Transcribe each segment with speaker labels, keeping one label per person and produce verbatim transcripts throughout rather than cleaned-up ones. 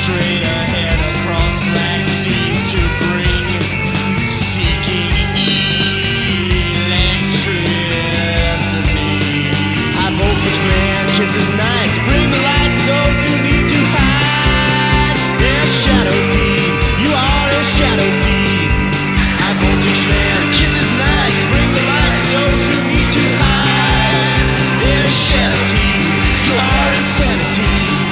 Speaker 1: straight ahead across black seas to bring, seeking electricity. High voltage man kisses night to bring the light to those who need to hide. They're shadow deep, you are a shadow deep. High voltage man kisses night to bring the light to those who need to hide. They're shadow deep, you are insanity.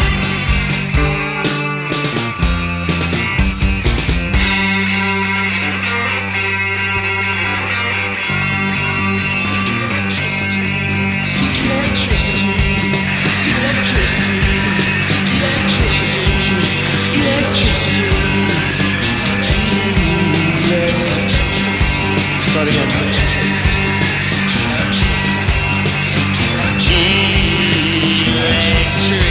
Speaker 1: Start again. Electricity.